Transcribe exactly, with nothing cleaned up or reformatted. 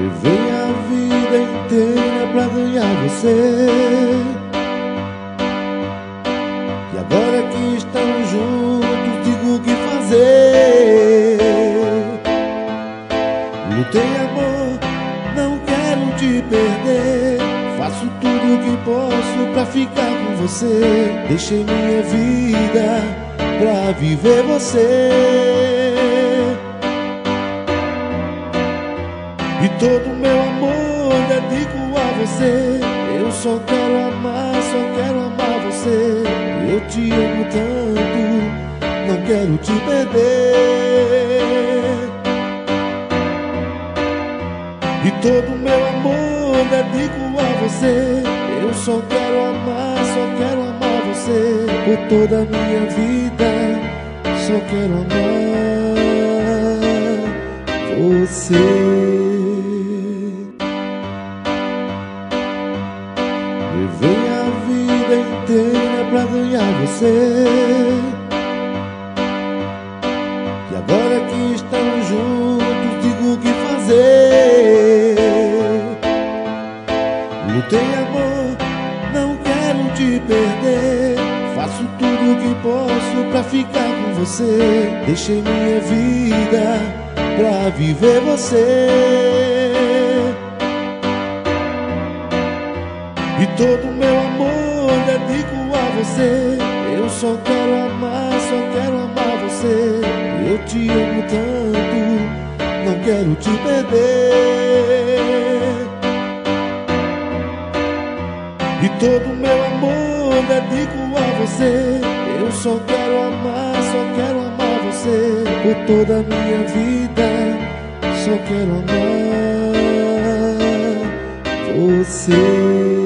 Levei a vida inteira pra ganhar você, e agora que estamos juntos digo o que fazer. Lutei, amor, não quero te perder. Faço tudo o que posso pra ficar com você. Deixei minha vida pra viver você, e todo meu amor dedico a você. Eu só quero amar, só quero amar você. Eu te amo tanto, não quero te perder. E todo meu amor dedico a você. Eu só quero amar, só quero amar você. Por toda a minha vida, só quero amar você. Levei a vida inteira pra ganhar você, e agora que estamos juntos digo o que fazer. Lutei, amor, não quero te perder. Faço tudo o que posso pra ficar com você. Deixei minha vida pra viver você, e todo meu amor dedico a você. Eu só quero amar, só quero amar você. Eu te amo tanto, não quero te perder. E todo meu amor dedico a você. Eu só quero amar, só quero amar você. Por toda a minha vida, só quero amar você.